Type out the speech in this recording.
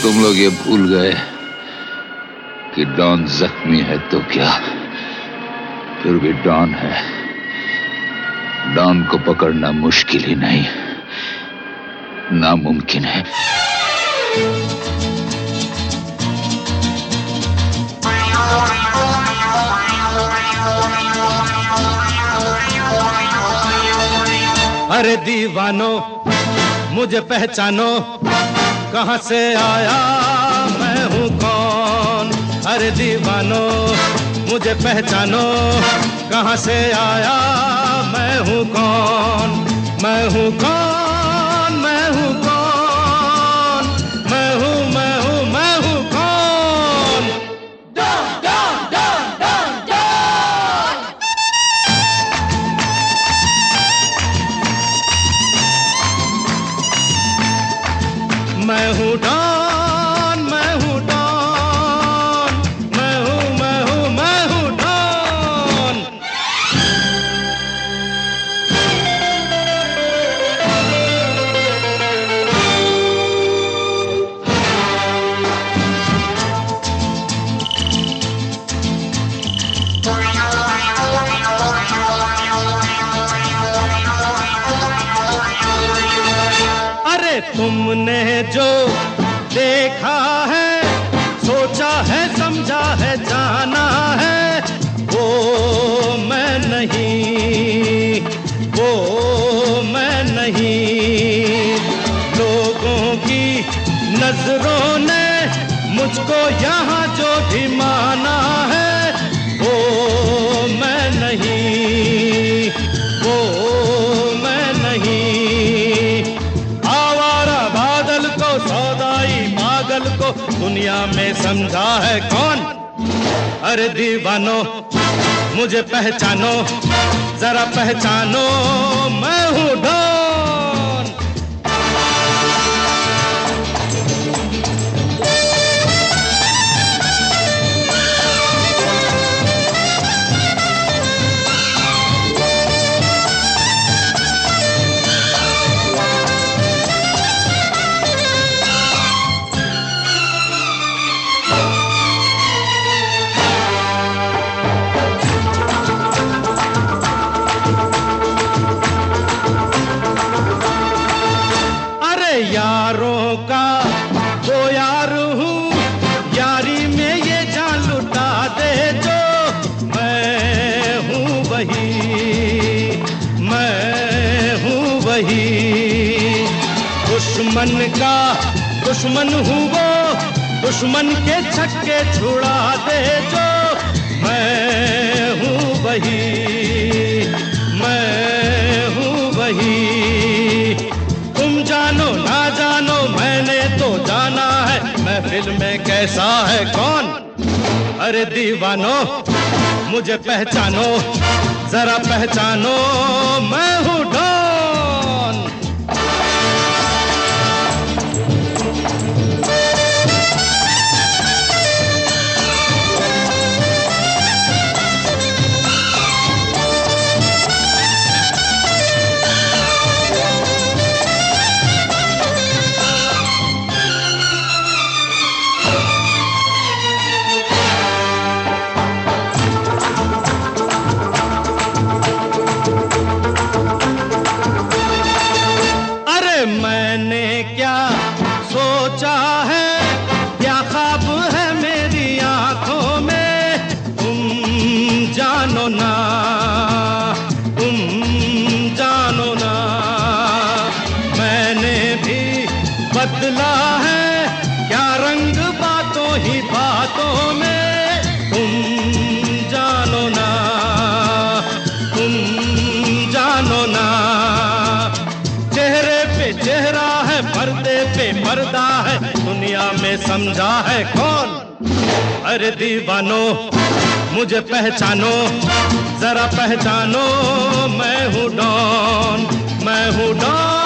तुम लोग ये भूल गए कि डॉन जख्मी है तो क्या, फिर भी डॉन है। डॉन को पकड़ना मुश्किल ही नहीं, नामुमकिन है। अरे दीवानो मुझे पहचानो, कहां से आया मैं हूं कौन। अरे दीवानो मुझे पहचानो, कहां से आया मैं हूं कौन। मैं हूं कौन, मैं हूं कौन, मैं हूं मैं हूं मैं हूं कौन। Don Don Don Don Don. मैं हूं डॉन, मैं हूं डॉन, मैं हूं मैं हूं मैं हूं डॉन। अरे तुमने जो देखा है, सोचा है, समझा है, जाना है, वो मैं नहीं, वो मैं नहीं। लोगों की नजरों ने मुझको यहाँ जो भी माना है, वो मैं नहीं, वो मैं नहीं। आवारा बादल को, सौदाई पागल को दुनिया में समझा है कौन। अरे दीवानो मुझे पहचानो, जरा पहचानो, मैं हूं डॉन। यारों का वो यार हूँ, यारी में ये जान लुटा दे जो। मैं हूँ वही, मैं हूँ वही। दुश्मन का दुश्मन हूँ वो, दुश्मन के छक्के छुड़ा दे जो। मैं हूँ वही, मैं हूँ वही। तुम जानो ना जानो, मैंने तो जाना है महफिल में कैसा है कौन। अरे दीवानो मुझे पहचानो, जरा पहचानो, मैं हूं डॉन। मैंने क्या सोचा है, क्या ख्वाब है मेरी आंखों में, तुम जानो ना, तुम जानो ना। मैंने भी बदला है क्या रंग बातों ही बातों में, तुम जानो ना, तुम जानो ना। चेहरे पे चेहरा है, पर्दे पे पर्दा है, दुनिया में समझा है कौन। अरे दीवानो मुझे पहचानो, जरा पहचानो, मैं हूँ डॉन, मैं हूँ डॉन।